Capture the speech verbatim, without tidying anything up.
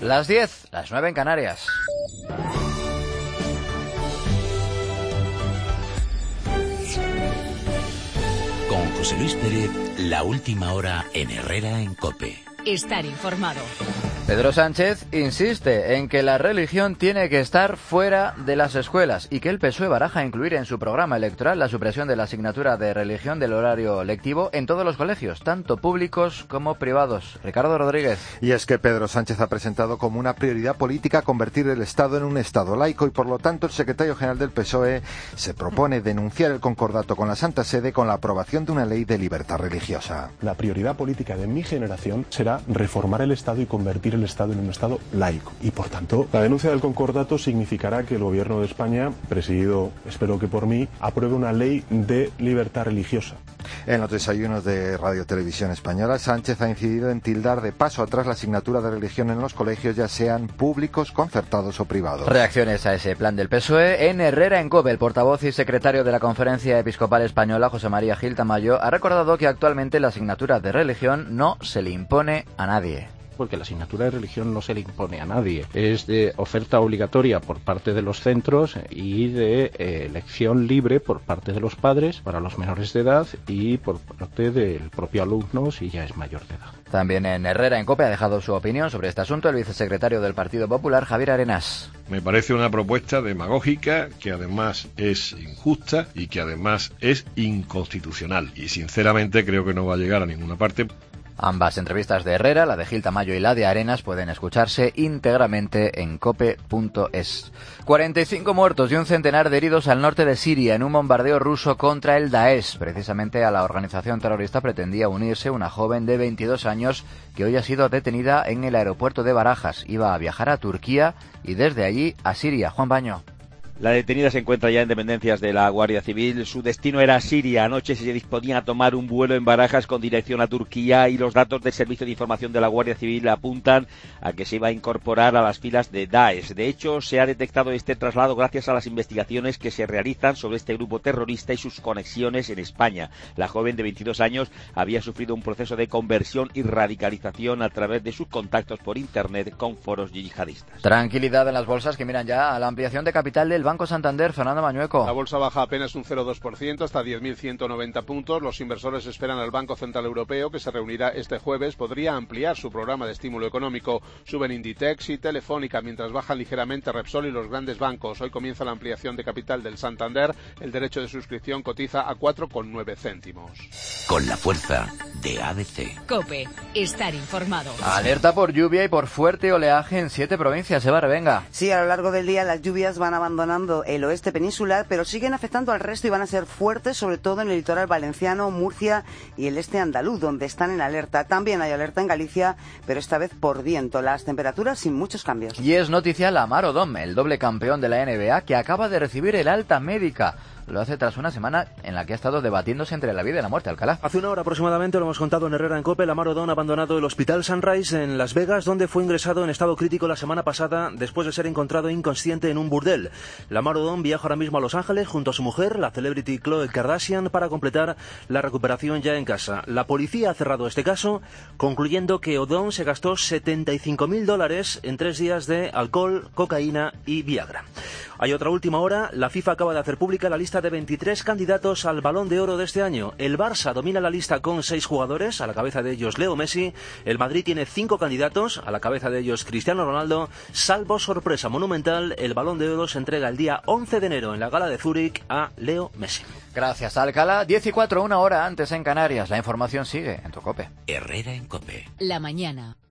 Las diez, las nueve en Canarias. Con José Luis Pérez, la última hora en Herrera en COPE. Estar informado. Pedro Sánchez insiste en que la religión tiene que estar fuera de las escuelas y que el P S O E baraja incluir en su programa electoral la supresión de la asignatura de religión del horario lectivo en todos los colegios, tanto públicos como privados. Ricardo Rodríguez. Y es que Pedro Sánchez ha presentado como una prioridad política convertir el Estado en un Estado laico y por lo tanto el secretario general del P S O E se propone denunciar el concordato con la Santa Sede con la aprobación de una ley de libertad religiosa. La prioridad política de mi generación será reformar el Estado y convertir el Estado en un Estado laico. Y por tanto, la denuncia del concordato significará que el Gobierno de España, presidido, espero que por mí, apruebe una ley de libertad religiosa. En los desayunos de Radio Televisión Española, Sánchez ha incidido en tildar de paso atrás la asignatura de religión en los colegios, ya sean públicos, concertados o privados. Reacciones a ese plan del P S O E en Herrera en COPE. El portavoz y secretario de la Conferencia Episcopal Española, José María Gil Tamayo, ha recordado que actualmente la asignatura de religión no se le impone a nadie. Porque la asignatura de religión no se le impone a nadie. Es de oferta obligatoria por parte de los centros y de eh, elección libre por parte de los padres para los menores de edad y por parte del propio alumno si ya es mayor de edad. También en Herrera en COPE ha dejado su opinión sobre este asunto el vicesecretario del Partido Popular, Javier Arenas. Me parece una propuesta demagógica que además es injusta y que además es inconstitucional. Y sinceramente creo que no va a llegar a ninguna parte. Ambas entrevistas de Herrera, la de Gil Tamayo y la de Arenas, pueden escucharse íntegramente en cope punto es. cuarenta y cinco muertos y un centenar de heridos al norte de Siria en un bombardeo ruso contra el Daesh. Precisamente a la organización terrorista pretendía unirse una joven de veintidós años que hoy ha sido detenida en el aeropuerto de Barajas. Iba a viajar a Turquía y desde allí a Siria. Juan Baño. La detenida se encuentra ya en dependencias de la Guardia Civil. Su destino era Siria. Anoche se disponía a tomar un vuelo en Barajas con dirección a Turquía y los datos del Servicio de Información de la Guardia Civil apuntan a que se iba a incorporar a las filas de Daesh. De hecho, se ha detectado este traslado gracias a las investigaciones que se realizan sobre este grupo terrorista y sus conexiones en España. La joven de veintidós años había sufrido un proceso de conversión y radicalización a través de sus contactos por Internet con foros yihadistas. Tranquilidad en las bolsas que miran ya a la ampliación de capital del Banco Santander. Fernando Mañueco. La bolsa baja apenas un cero coma dos por ciento hasta diez mil ciento noventa puntos. Los inversores esperan al Banco Central Europeo, que se reunirá este jueves. Podría ampliar su programa de estímulo económico. Suben Inditex y Telefónica, mientras bajan ligeramente Repsol y los grandes bancos. Hoy comienza la ampliación de capital del Santander. El derecho de suscripción cotiza a cuatro coma nueve céntimos. Con la fuerza de A B C. COPE. Estar informado. Alerta por lluvia y por fuerte oleaje en siete provincias. Eva Revenga. Sí, a lo largo del día las lluvias van abandonando el oeste peninsular, pero siguen afectando al resto y van a ser fuertes, sobre todo en el litoral valenciano, Murcia y el este andaluz, donde están en alerta. También hay alerta en Galicia, pero esta vez por viento. Las temperaturas sin muchos cambios. Y es noticia Lamar Odom, el doble campeón de la N B A, que acaba de recibir el alta médica. Lo hace tras una semana en la que ha estado debatiéndose entre la vida y la muerte. Alcalá. Hace una hora aproximadamente, lo hemos contado en Herrera en COPE, Lamar Odom ha abandonado el Hospital Sunrise en Las Vegas, donde fue ingresado en estado crítico la semana pasada después de ser encontrado inconsciente en un burdel. Lamar Odom viaja ahora mismo a Los Ángeles junto a su mujer, la celebrity Khloe Kardashian, para completar la recuperación ya en casa. La policía ha cerrado este caso, concluyendo que Odom se gastó setenta y cinco mil dólares en tres días de alcohol, cocaína y Viagra. Hay otra última hora. La FIFA acaba de hacer pública la lista de veintitrés candidatos al Balón de Oro de este año. El Barça domina la lista con seis jugadores, a la cabeza de ellos Leo Messi. El Madrid tiene cinco candidatos, a la cabeza de ellos Cristiano Ronaldo. Salvo sorpresa monumental, el Balón de Oro se entrega el día once de enero en la gala de Zúrich a Leo Messi. Gracias, Alcalá. diez y cuatro, una hora antes en Canarias. La información sigue en tu COPE. Herrera en COPE. La mañana.